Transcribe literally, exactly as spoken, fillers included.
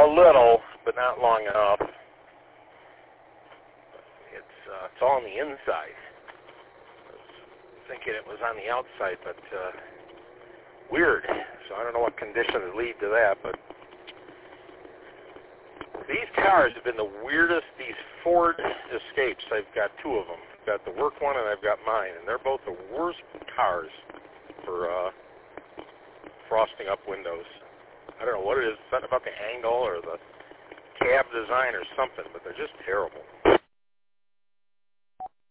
little, but not long enough. It's uh, it's all on the inside. I was thinking it was on the outside, but uh, weird. So I don't know what conditions lead to that, but these cars have been the weirdest. These Ford Escapes, I've got two of them. I've got the work one and I've got mine, and they're both the worst cars for uh, frosting up windows. I don't know what it is, something about the angle or the cab design or something, but they're just terrible.